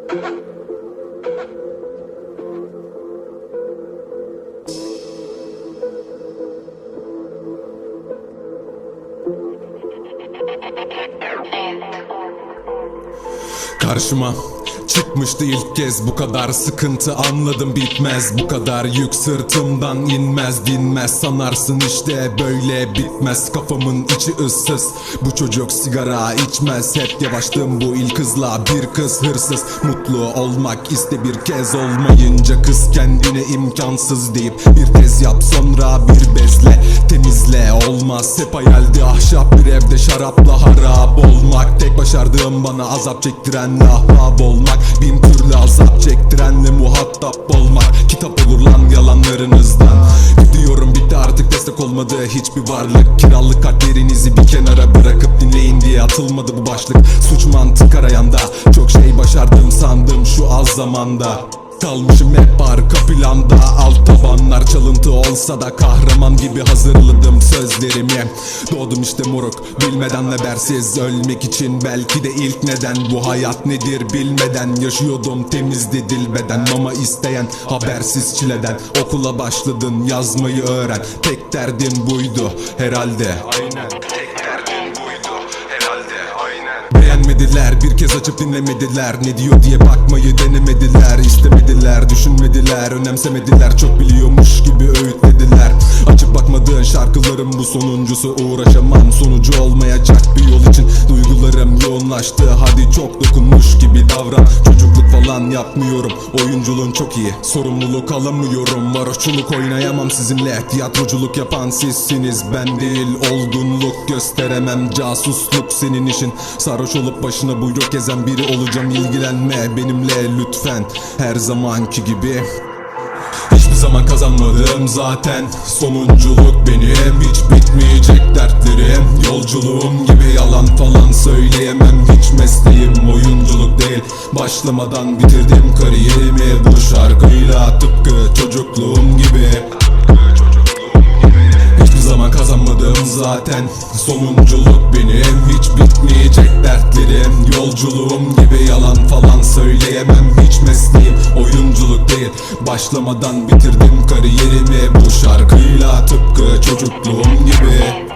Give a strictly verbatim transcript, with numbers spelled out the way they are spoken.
Karşıma çıkmıştı ilk kez, bu kadar sıkıntı anladım bitmez. Bu kadar yük sırtımdan inmez dinmez, sanarsın işte böyle bitmez. Kafamın içi ıssız, bu çocuk sigara içmez. Hep yavaştım bu ilk hızla, bir kız hırsız. Mutlu olmak iste bir kez, olmayınca kız kendine imkansız deyip bir tez yap, sonra bir bezle temizle. Olmaz hep hayaldi ahşap bir evde şarapla harap olmak. Tek başardığım bana azap çektirenle ahbap olmak. Bin türlü azap çektirenle muhatap olmak. Kitap olur lan yalanlarınızdan. Gidiyorum bitti artık, destek olmadı hiçbir varlık. Kiralık kalplerinizi bir kenara bırakıp dinleyin diye atılmadı bu başlık. Suç mantık arayanda, çok şey başardım sandım şu az zamanda. Kalmışım hep arka planda, alt tabanlar çalıntı olsa da kahraman gibi hazırladım sözlerimi. Doğdum işte moruk, bilmeden habersiz ölmek için belki de ilk neden. Bu hayat nedir bilmeden yaşıyordum, temizdi dil beden. Ama isteyen habersiz çileden, okula başladın yazmayı öğren. Tek derdin buydu herhalde. Aynen. Beğenmediler, bir kez açıp dinlemediler. Ne diyor diye bakmayı denemediler. İstemediler, düşünmediler, önemsemediler. Çok biliyormuş gibi öğütlediler. Açıp bakmadığın şarkılarım bu sonuncusu. Uğraşamam, sonucu olmayacak bir yol için. Duygularım yoğunlaştı, hadi çok dokunmuş gibi davran. Çocukluk falan yapmıyorum, oyunculuğun çok iyi. Sorumluluk alamıyorum, varoşçuluk oynayamam sizinle. Tiyatroculuk yapan sizsiniz, ben değil. Olgunluk gösteremem, casusluk senin işin. Sarhoş olup başına buyruk gezen biri olacağım, ilgilenme benimle lütfen. Her zamanki gibi hiçbir zaman kazanmadım zaten. Sonunculuk benim, hiç bitmeyecek dertlerim. Yolculuğum gibi yalan falan söyleyemem. Hiç mesleğim oyunculuk değil, başlamadan bitirdim kariyerimi bu şarkıyla. Tıpkı çocukluğum gibi. Hiçbir zaman kazanmadım zaten. Sonunculuk benim, hiç bitmeyecek dertlerim. Yolculuğum gibi yalan falan söyleyemem. Hiç mesleğim oyunculuk değil, başlamadan bitirdim kariyerimi bu şarkıyla. Tıpkı çocukluğum gibi.